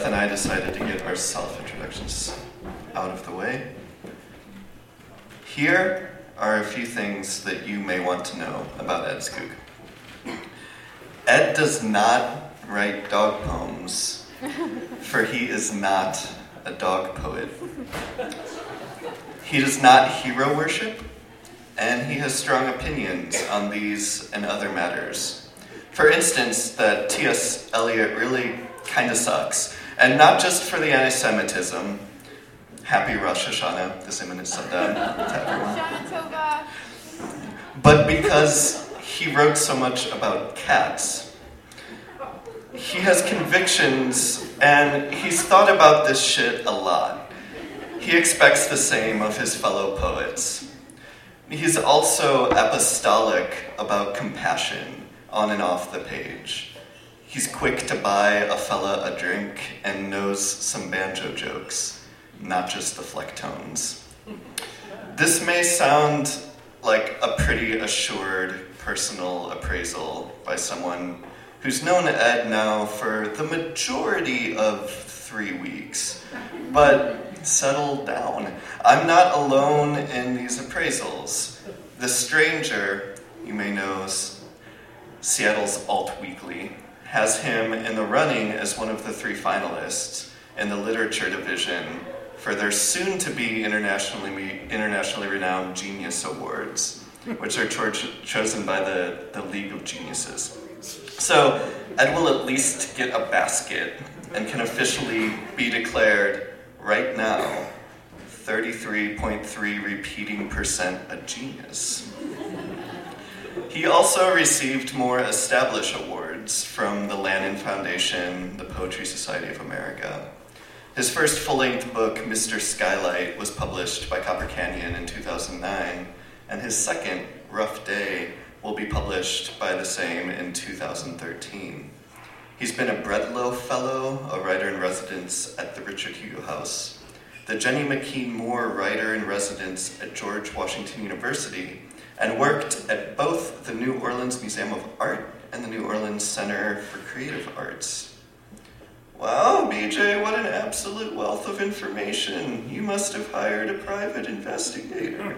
And I decided to get our self-introductions out of the way. Here are a few things that you may want to know about Ed Skoog. Ed does not write dog poems, for he is not a dog poet. He does not hero worship, and he has strong opinions on these and other matters. For instance, that T.S. Eliot really kind of sucks. And not just for the anti-Semitism. Happy Rosh Hashanah, this imminent Saddam to everyone. But because he wrote so much about cats. He has convictions, and he's thought about this shit a lot. He expects the same of his fellow poets. He's also apostolic about compassion on and off the page. He's quick to buy a fella a drink and knows some banjo jokes, not just the flecktones. This may sound like a pretty assured personal appraisal by someone who's known Ed now for the majority of 3 weeks. But settle down. I'm not alone in these appraisals. The Stranger, you may know, Seattle's Alt Weekly, has him in the running as one of the 3 finalists in the literature division for their soon-to-be internationally renowned Genius Awards, which are chosen by the League of Geniuses. So Ed will at least get a basket and can officially be declared, right now, 33.3 repeating % a genius. He also received more established awards from the Lannan Foundation, the Poetry Society of America. His first full-length book, Mr. Skylight, was published by Copper Canyon in 2009, and his second, Rough Day, will be published by the same in 2013. He's been a Breadlow Fellow, a writer-in-residence at the Richard Hugo House, the Jenny McKean Moore Writer-in-Residence at George Washington University, and worked at both the New Orleans Museum of Art and the New Orleans Center for Creative Arts. Wow, BJ, what an absolute wealth of information. You must have hired a private investigator.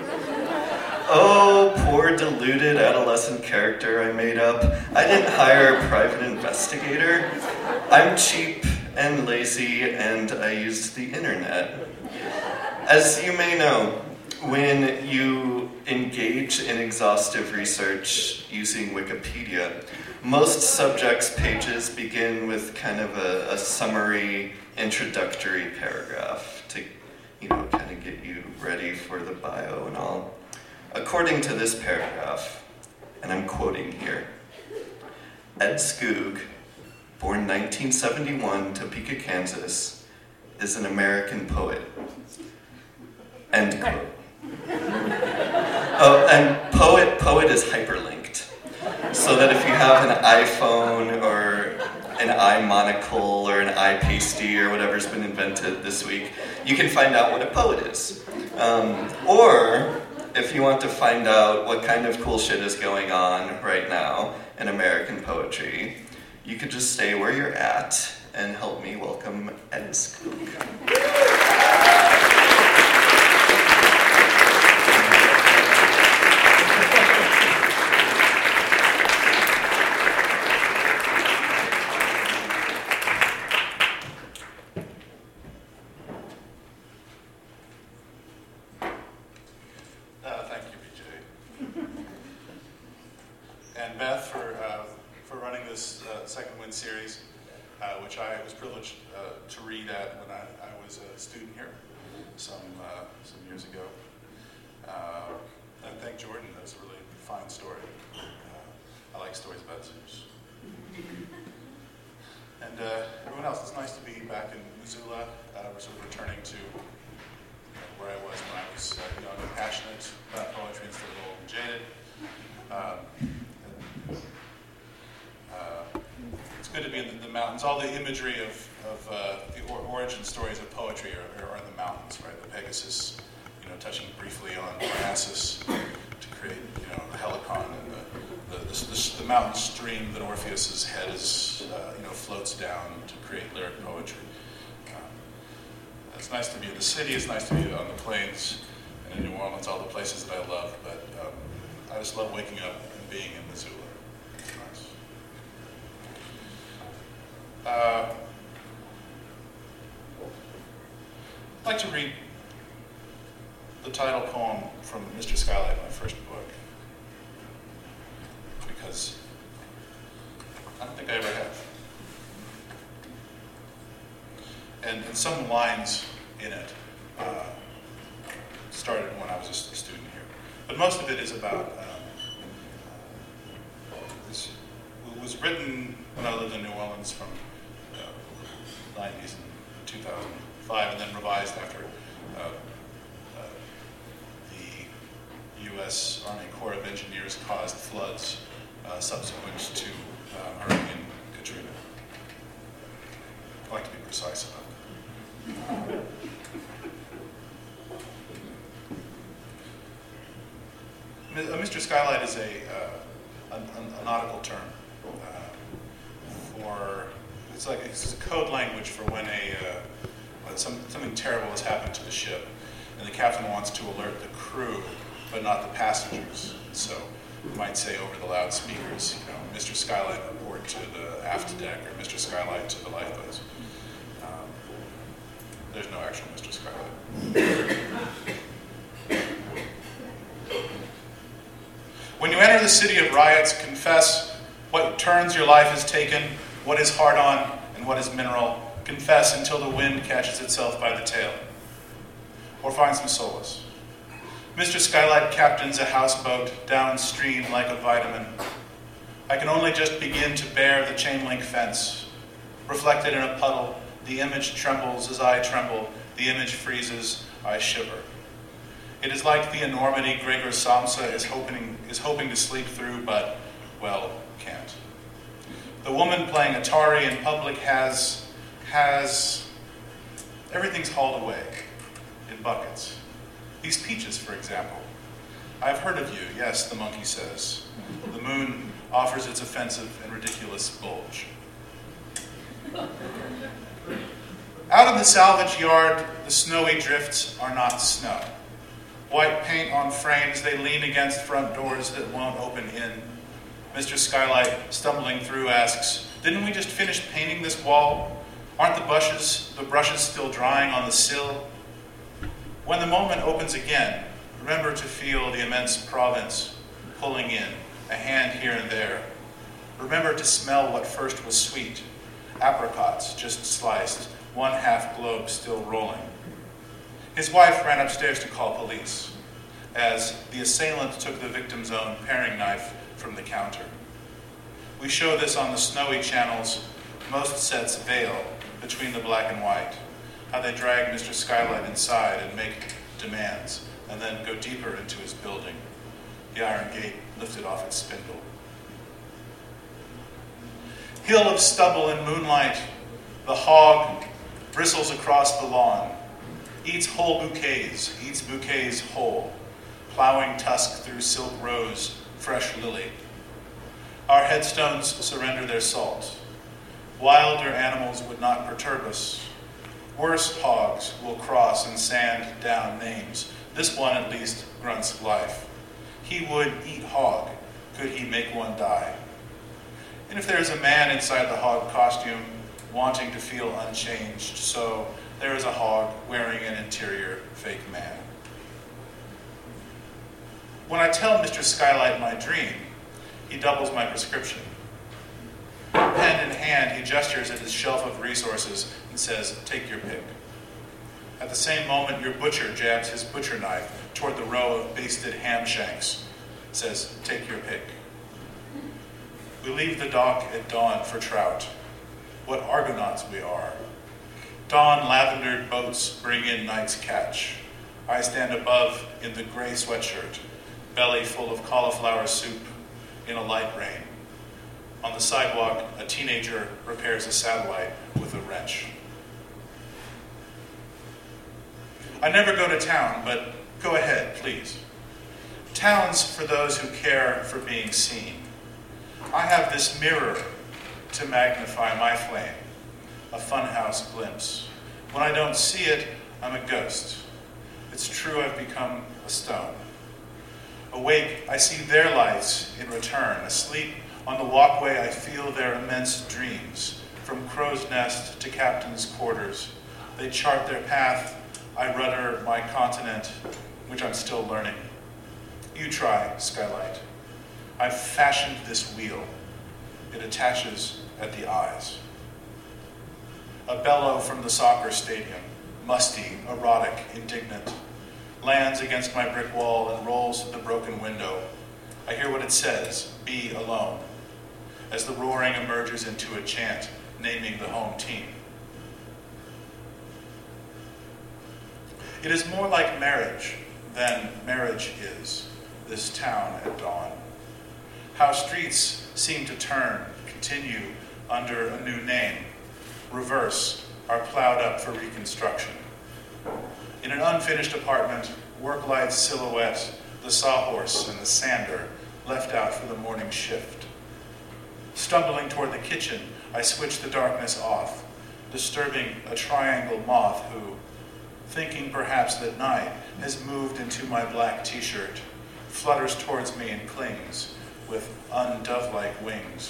Oh, poor deluded adolescent character I made up. I didn't hire a private investigator. I'm cheap and lazy, and I used the internet. As you may know, when you engage in exhaustive research using Wikipedia, most subjects' pages begin with kind of a summary introductory paragraph to, kind of get you ready for the bio and all. According to this paragraph, and I'm quoting here, Ed Skoog, born 1971, Topeka, Kansas, is an American poet. End quote. Oh, and poet is hyperlinked, so that if you have an iPhone or an iMonocle or an iPasty or whatever's been invented this week, you can find out what a poet is. Or if you want to find out what kind of cool shit is going on right now in American poetry, you could just stay where you're at and help me welcome Ed Skoog. Thank you, BJ. And Beth for running this Second Wind series, which I was privileged to read at when I was a student here some years ago. And thank Jordan. That was a really fine story. I like stories about zoos. And everyone else, it's nice to be back in Missoula. We're sort of returning to where I was when I was young and passionate about poetry instead of old and jaded. It's good to be in the mountains. All the imagery of the origin stories of poetry are in the mountains, right? The Pegasus, touching briefly on Parnassus to create, the Helicon and the mountain stream that Orpheus's head is, floats down to create lyric poetry. It's nice to be in the city. It's nice to be on the plains and in New Orleans, all the places that I love. But I just love waking up and being in Missoula. It's nice. I'd like to read the title poem from Mr. Skylight, my first book, because I don't think I ever have. And some lines in it started when I was a student here. But most of it is about, it was written when I lived in New Orleans from the 90s and 2005, and then revised after the U.S. Army Corps of Engineers caused floods subsequent to Hurricane Katrina. I like to be precise about it. Mr. Skylight is a nautical term for, it's a code language for when something terrible has happened to the ship, and the captain wants to alert the crew, but not the passengers. So you might say over the loudspeakers, Mr. Skylight report to the aft deck, or Mr. Skylight to the lifeboats. There's no actual Mr. Skylight. When you enter the city of riots, confess what turns your life has taken, what is hard on and what is mineral. Confess until the wind catches itself by the tail. Or find some solace. Mr. Skylight captains a houseboat downstream like a vitamin. I can only just begin to bear the chain link fence. Reflected in a puddle, the image trembles as I tremble. The image freezes, I shiver. It is like the enormity Gregor Samsa is hoping to sleep through, but, well, can't. The woman playing Atari in public has everything's hauled away in buckets. These peaches, for example. I've heard of you, yes, the monkey says. The moon offers its offensive and ridiculous bulge. Out in the salvage yard, the snowy drifts are not snow. White paint on frames, they lean against front doors that won't open in. Mr. Skylight, stumbling through, asks, didn't we just finish painting this wall? Aren't the brushes still drying on the sill? When the moment opens again, remember to feel the immense province pulling in, a hand here and there. Remember to smell what first was sweet, apricots just sliced, one half globe still rolling. His wife ran upstairs to call police, as the assailant took the victim's own paring knife from the counter. We show this on the snowy channels. Most sets veil between the black and white, how they drag Mr. Skylight inside and make demands, and then go deeper into his building, the iron gate lifted off its spindle. Hill of stubble and moonlight, the hog bristles across the lawn, eats whole bouquets, eats bouquets whole, plowing tusk through silk rose, fresh lily. Our headstones surrender their salt. Wilder animals would not perturb us. Worse hogs will cross and sand down names. This one at least grunts life. He would eat hog, could he make one die. And if there is a man inside the hog costume, wanting to feel unchanged, so there is a hog wearing an interior fake man. When I tell Mr. Skylight my dream, he doubles my prescription. Pen in hand, he gestures at his shelf of resources and says, take your pick. At the same moment, your butcher jabs his butcher knife toward the row of basted ham shanks, says, take your pick. We leave the dock at dawn for trout. What Argonauts we are. Dawn lavendered boats bring in night's catch. I stand above in the gray sweatshirt, belly full of cauliflower soup in a light rain. On the sidewalk, a teenager repairs a satellite with a wrench. I never go to town, but Go ahead, please. Towns for those who care for being seen. I have this mirror to magnify my flame, a funhouse glimpse. When I don't see it, I'm a ghost. It's true I've become a stone. Awake, I see their lights in return. Asleep on the walkway, I feel their immense dreams. From crow's nest to captain's quarters, they chart their path. I rudder my continent, which I'm still learning. You try, Skylight. I've fashioned this wheel. It attaches at the eyes. A bellow from the soccer stadium, musty, erotic, indignant, lands against my brick wall and rolls to the broken window. I hear what it says, be alone, as the roaring emerges into a chant naming the home team. It is more like marriage than marriage is, this town at dawn. How streets seem to turn, continue under a new name, reverse, are plowed up for reconstruction. In an unfinished apartment, work lights silhouette the sawhorse and the sander left out for the morning shift. Stumbling toward the kitchen, I switch the darkness off, disturbing a triangle moth who, thinking perhaps that night has moved into my black t-shirt, flutters towards me and clings with undove-like wings.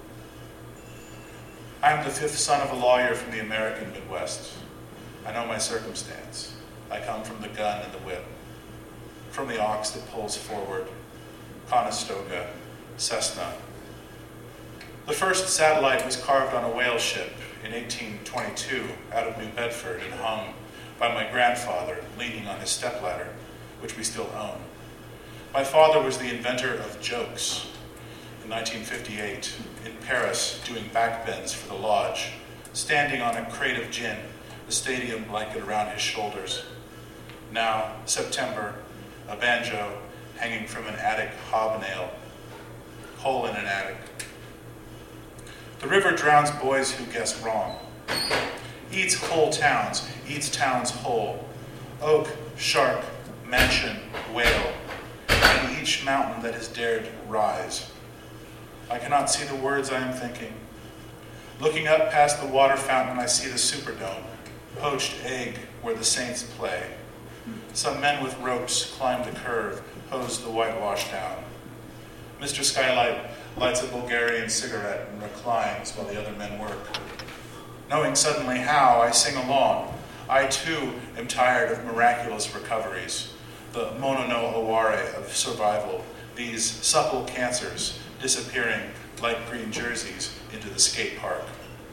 I am the fifth son of a lawyer from the American Midwest. I know my circumstance. I come from the gun and the whip, from the ox that pulls forward, Conestoga, Cessna. The first satellite was carved on a whale ship in 1822 out of New Bedford and hung by my grandfather leaning on his stepladder, which we still own. My father was the inventor of jokes in 1958 in Paris doing backbends for the lodge, standing on a crate of gin, the stadium blanket around his shoulders. Now, September, a banjo hanging from an attic hobnail, hole in an attic. The river drowns boys who guess wrong. Eats whole towns, eats towns whole. Oak, shark, mansion, whale, and each mountain that has dared rise. I cannot see the words I am thinking. Looking up past the water fountain, I see the Superdome, poached egg where the Saints play. Some men with ropes climb the curve, hose the whitewash down. Mr. Skylight lights a Bulgarian cigarette and reclines while the other men work. Knowing suddenly how, I sing along. I too am tired of miraculous recoveries, the mono no aware of survival, these supple cancers disappearing like green jerseys into the skate park.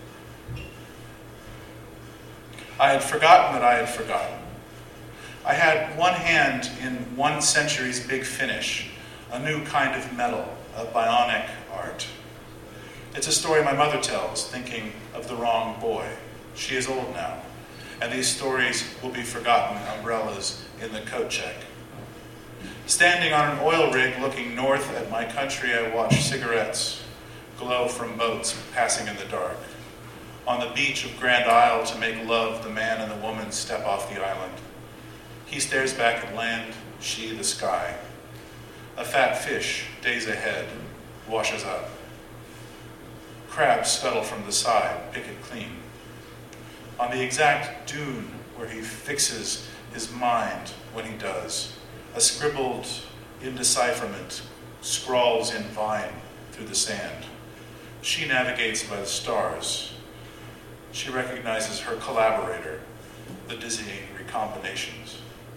I had forgotten that I had forgotten. I had one hand in one century's Big Finish, a new kind of metal, a bionic art. It's a story my mother tells, thinking of the wrong boy. She is old now, and these stories will be forgotten umbrellas in the coat check. Standing on an oil rig looking north at my country, I watch cigarettes glow from boats passing in the dark. On the beach of Grand Isle to make love, the man and the woman step off the island. He stares back at land, she the sky. A fat fish, days ahead, washes up. Crabs scuttle from the side, pick it clean. On the exact dune where he fixes his mind when he does, a scribbled indecipherment scrawls in vine through the sand. She navigates by the stars. She recognizes her collaborator, the dizzying recombinations.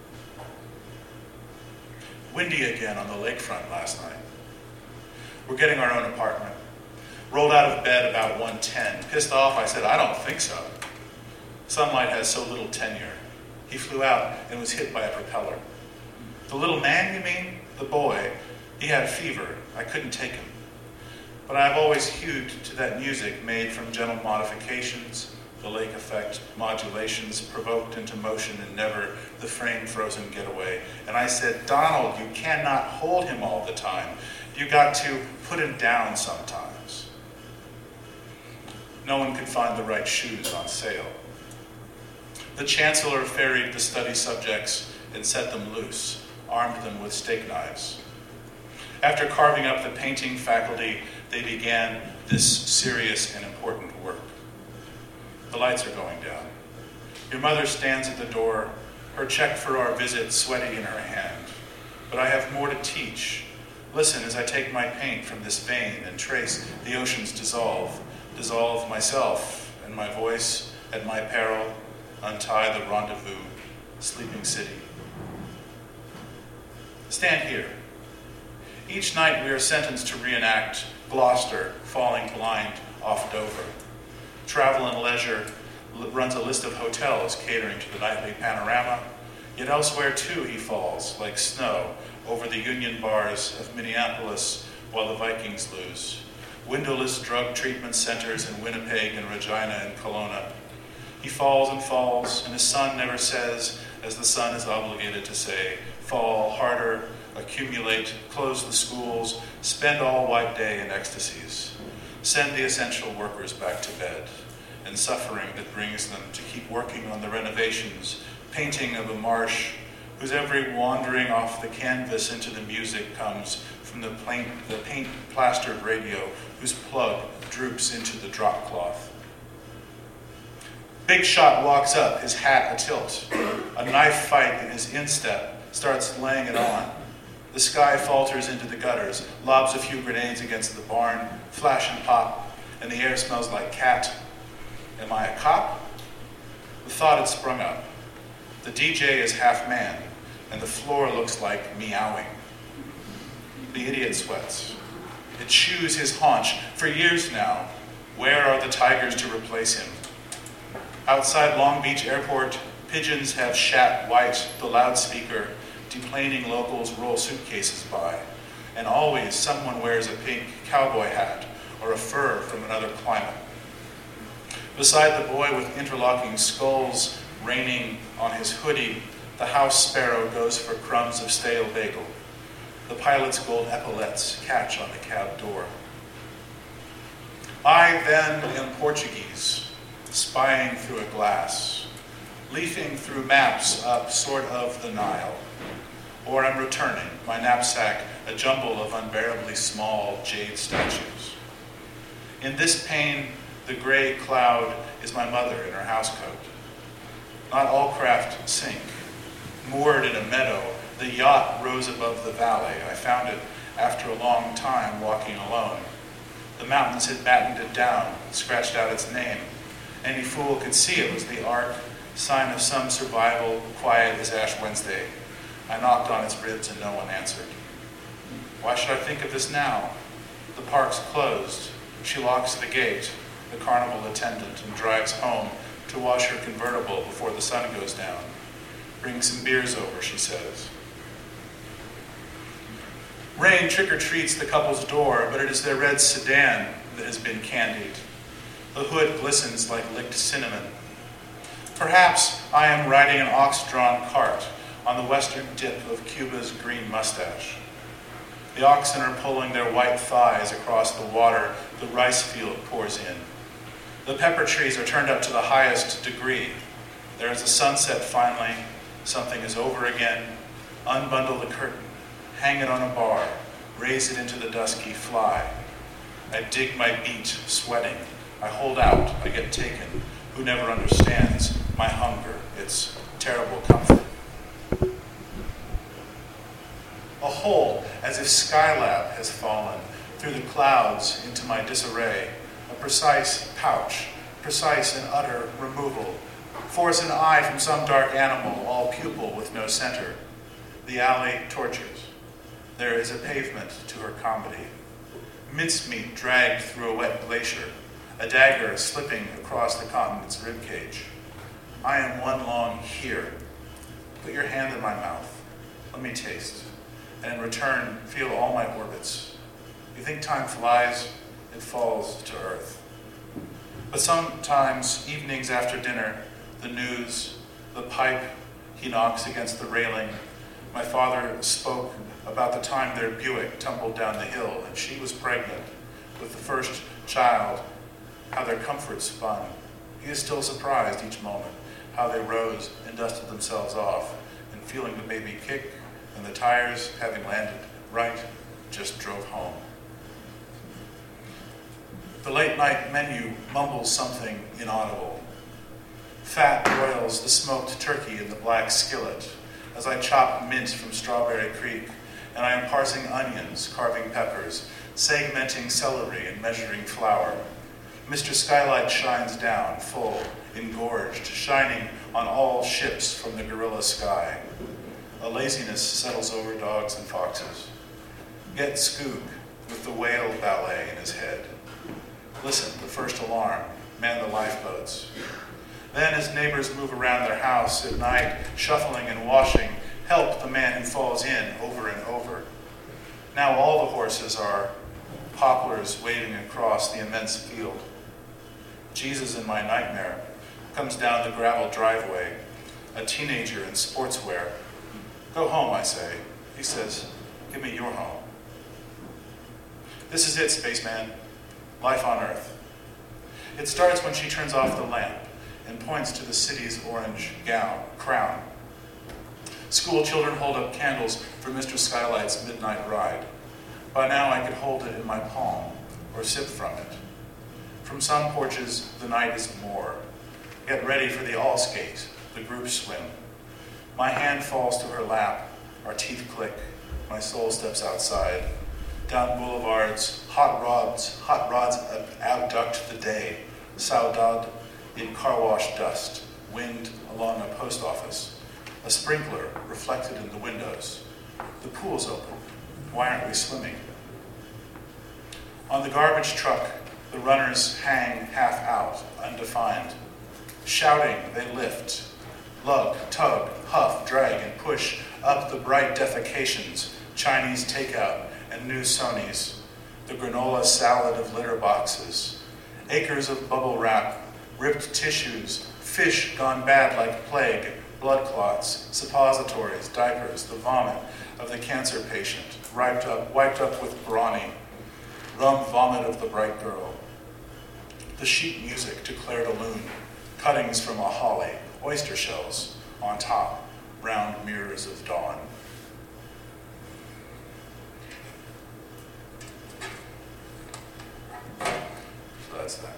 Windy again on the lakefront last night. We're getting our own apartment. Rolled out of bed about 1:10. Pissed off, I said, I don't think so. Sunlight has so little tenure. He flew out and was hit by a propeller. The little man, you mean? The boy. He had a fever. I couldn't take him. But I've always hewed to that music made from gentle modifications, the lake effect, modulations provoked into motion and never the frame frozen getaway. And I said, Donald, you cannot hold him all the time. You got to put him down sometimes. No one could find the right shoes on sale. The chancellor ferried the study subjects and set them loose, armed them with steak knives. After carving up the painting faculty, they began this serious and important work. The lights are going down. Your mother stands at the door, her check for our visit sweaty in her hand. But I have more to teach. Listen as I take my paint from this vein and trace the oceans dissolve myself and my voice at my peril, untie the rendezvous, sleeping city. Stand here. Each night we are sentenced to reenact Gloucester falling blind off Dover. Travel and Leisure runs a list of hotels catering to the nightly panorama, yet elsewhere too he falls, like snow, over the Union bars of Minneapolis while the Vikings lose. Windowless drug treatment centers in Winnipeg and Regina and Kelowna. He falls, and his son never says, as the son is obligated to say, fall harder, accumulate, close the schools, spend all white day in ecstasies. Send the essential workers back to bed, and suffering that brings them to keep working on the renovations, painting of a marsh, whose every wandering off the canvas into the music comes from the paint-plastered radio, whose plug droops into the drop cloth. Big Shot walks up, his hat atilt. A knife fight in his instep starts laying it on. The sky falters into the gutters, lobs a few grenades against the barn, flash and pop, and the air smells like cat. Am I a cop? The thought had sprung up. The DJ is half man, and the floor looks like meowing. The idiot sweats. It chews his haunch. For years now, where are the tigers to replace him? Outside Long Beach Airport, pigeons have shat white the loudspeaker, deplaning locals roll suitcases by, and always someone wears a pink cowboy hat or a fur from another climate. Beside the boy with interlocking skulls raining on his hoodie, the house sparrow goes for crumbs of stale bagel. The pilot's gold epaulets catch on the cab door. I then am Portuguese, spying through a glass, leafing through maps up sort of the Nile. Or I'm returning, my knapsack a jumble of unbearably small jade statues. In this pane, the gray cloud is my mother in her housecoat. Not all craft sink. Moored in a meadow, the yacht rose above the valley. I found it after a long time walking alone. The mountains had battened it down, scratched out its name. Any fool could see it was the Ark, sign of some survival, quiet as Ash Wednesday. I knocked on its ribs and no one answered. Why should I think of this now? The park's closed. She locks the gate, the carnival attendant, and drives home to wash her convertible before the sun goes down. Bring some beers over, she says. Rain trick-or-treats the couple's door, but it is their red sedan that has been candied. The hood glistens like licked cinnamon. Perhaps I am riding an ox-drawn cart on the western tip of Cuba's green mustache. The oxen are pulling their white thighs across the water the rice field pours in. The pepper trees are turned up to the highest degree. There is a sunset finally. Something is over again. Unbundle the curtain. Hang it on a bar. Raise it into the dusky fly. I dig my beat, sweating. I hold out. I get taken. Who never understands my hunger, its terrible comfort. A hole, as if Skylab has fallen through the clouds into my disarray. A precise pouch, precise and utter removal. Force an eye from some dark animal, all pupil with no center. The alley tortures. There is a pavement to her comedy. Mincemeat dragged through a wet glacier. A dagger slipping across the continent's ribcage. I am one long here. Put your hand in my mouth. Let me taste. And in return, feel all my orbits. You think time flies? It falls to earth. But sometimes, evenings after dinner, the news, the pipe, he knocks against the railing. My father spoke about the time their Buick tumbled down the hill, and she was pregnant with the first child, how their comfort spun. He is still surprised each moment, how they rose and dusted themselves off and feeling the baby kick, and the tires, having landed right, just drove home. The late-night menu mumbles something inaudible. Fat broils the smoked turkey in the black skillet as I chop mint from Strawberry Creek, and I am parsing onions, carving peppers, segmenting celery, and measuring flour. Mr. Skylight shines down, full, engorged, shining on all ships from the gorilla sky. A laziness settles over dogs and foxes. Get Skoog with the whale ballet in his head. Listen, the first alarm, man the lifeboats. Then as neighbors move around their house at night, shuffling and washing, help the man who falls in over and over. Now all the horses are poplars waving across the immense field. Jesus in my nightmare comes down the gravel driveway, a teenager in sportswear. Go home, I say. He says, give me your home. This is it, spaceman. Life on Earth. It starts when she turns off the lamp and points to the city's orange crown. School children hold up candles for Mr. Skylight's midnight ride. By now I could hold it in my palm or sip from it. From some porches, the night is more. Get ready for the all-skate, the group swim. My hand falls to her lap, our teeth click, my soul steps outside. Down boulevards, hot rods abduct the day. Saudade in car wash dust, wind along a post office. A sprinkler reflected in the windows. The pool's open. Why aren't we swimming? On the garbage truck, the runners hang half out, undefined. Shouting, they lift. Lug, tug, huff, drag, and push up the bright defecations, Chinese takeout, and new Sonys, the granola salad of litter boxes, acres of bubble wrap, ripped tissues, fish gone bad like plague, blood clots, suppositories, diapers, the vomit of the cancer patient, wiped up with brawny, rum vomit of the bright girl. The sheet music to Claire de Lune, cuttings from a holly, oyster shells on top, round mirrors of dawn. So that's that.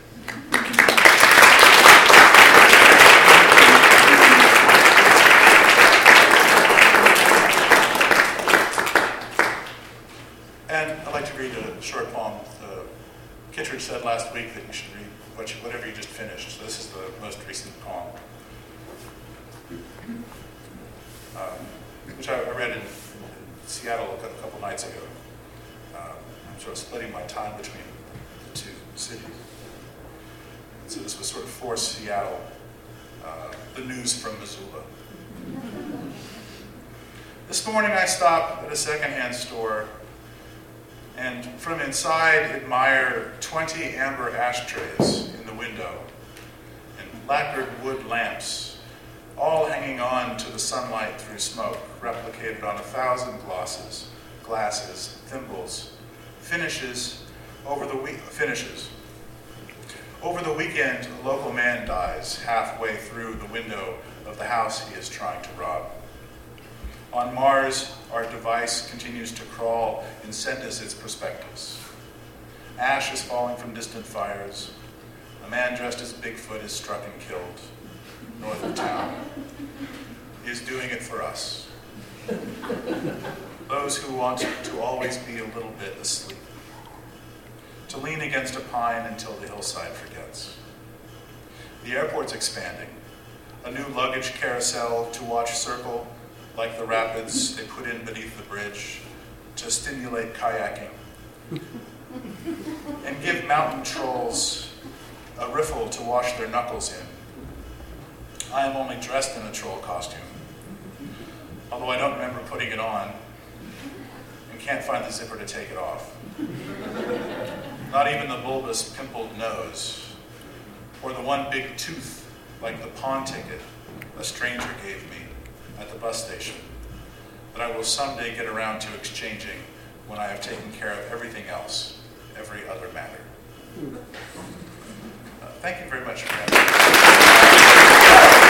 And I'd like to read a short poem. Kittredge said last week that you should read whatever you just finished. So this is the most recent poem, which I read in Seattle a couple nights ago. I'm sort of splitting my time between the two cities. So this was sort of for Seattle, the news from Missoula. This morning I stopped at a secondhand store and from inside admire 20 amber ashtrays in the window and lacquered wood lamps, all hanging on to the sunlight through smoke, replicated on 1,000 glasses, thimbles, finishes. Over the weekend, a local man dies halfway through the window of the house he is trying to rob. On Mars, our device continues to crawl and send us its prospectus. Ash is falling from distant fires. A man dressed as Bigfoot is struck and killed north of town. He is doing it for us. Those who want to always be a little bit asleep. To lean against a pine until the hillside forgets. The airport's expanding. A new luggage carousel to watch circle like the rapids they put in beneath the bridge to stimulate kayaking and give mountain trolls a riffle to wash their knuckles in. I am only dressed in a troll costume, although I don't remember putting it on and can't find the zipper to take it off. Not even the bulbous pimpled nose or the one big tooth like the pawn ticket a stranger gave me at the bus station that I will someday get around to exchanging when I have taken care of everything else, every other matter. Thank you very much for having me.